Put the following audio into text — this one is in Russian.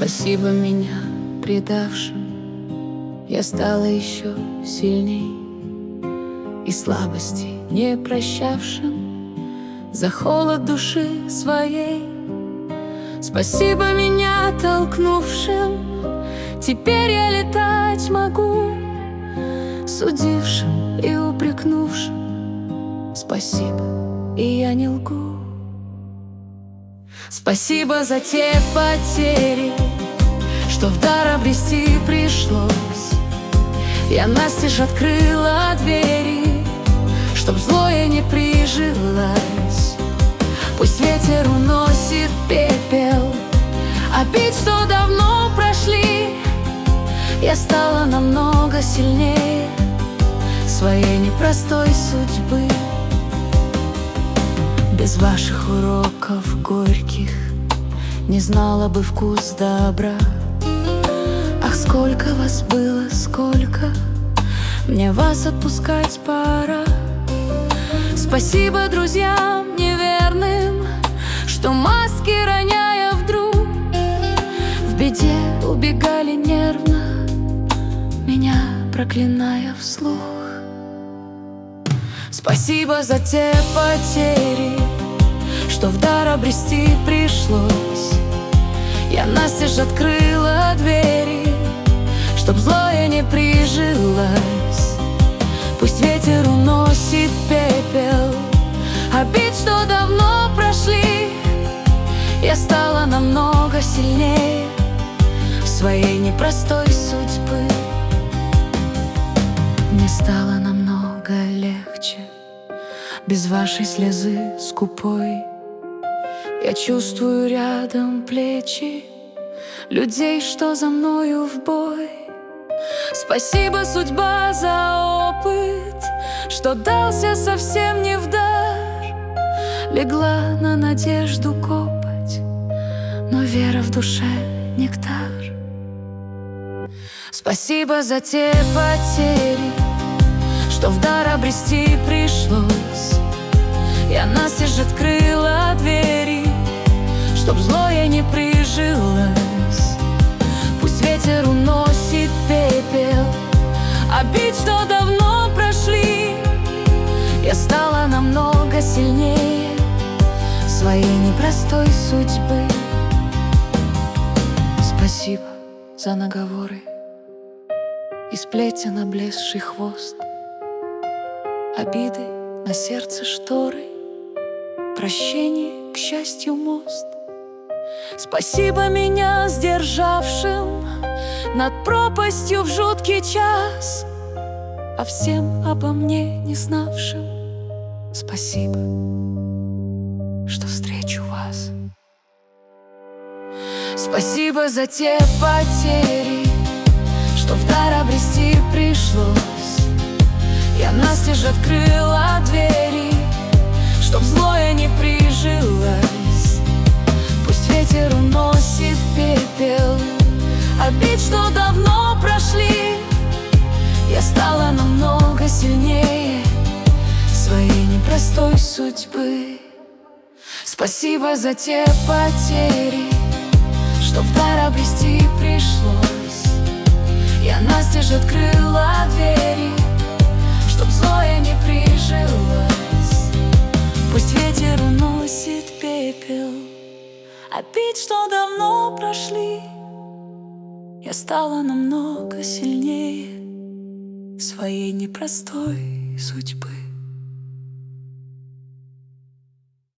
Спасибо меня предавшим, я стала еще сильней, и слабости не прощавшим за холод души своей. Спасибо меня толкнувшим, теперь я летать могу, судившим и упрекнувшим. Спасибо, и я не лгу. Спасибо за те потери, что в дар обрести пришлось. Я настежь открыла двери, чтоб злое не прижилось. Пусть ветер уносит пепел обид, что давно прошли. Я стала намного сильнее своей непростой судьбы. Без ваших уроков горьких не знала бы вкус добра. Ах, сколько вас было, сколько, мне вас отпускать пора. Спасибо друзьям неверным, что маски роняя вдруг в беде убегали нервно, меня проклиная вслух. Спасибо за те потери, что в дар обрести пришлось. Я настежь открыла двери, чтоб злое не прижилось. Пусть ветер уносит пепел обид, что давно прошли. Я стала намного сильнее своей непростой судьбы. Мне стало намного легче без вашей слезы скупой. Я чувствую рядом плечи людей, что за мною в бой. Спасибо, судьба, за опыт, что дался совсем не в дар. Легла на надежду копоть, но вера в душе нектар. Спасибо за те потери, что в дар обрести пришлось. Я настежь открыла двери, чтоб злое не прижилось. Пусть ветер уносит пепел обид, что давно прошли. Я стала намного сильнее своей непростой судьбы. Спасибо за наговоры и сплетен облезший хвост, обиды на сердце шторы, прощение, к счастью, мост. Спасибо меня сдержавшим над пропастью в жуткий час, а всем обо мне не знавшим спасибо, что встречу вас. Спасибо за те потери, что в дар обрести пришлось. Я настежь открыла двери, чтоб злое не прижилось. Пусть ветер уносит пепел обид, что давно прошли. Я стала намного сильнее своей непростой судьбы. Спасибо за те потери, что в дар обрести пришлось. Я настежь открыла двери, чтоб злое не прижилось. Пусть ветер уносит пепел обид, что давно прошли. Я стала намного сильнее своей непростой судьбы.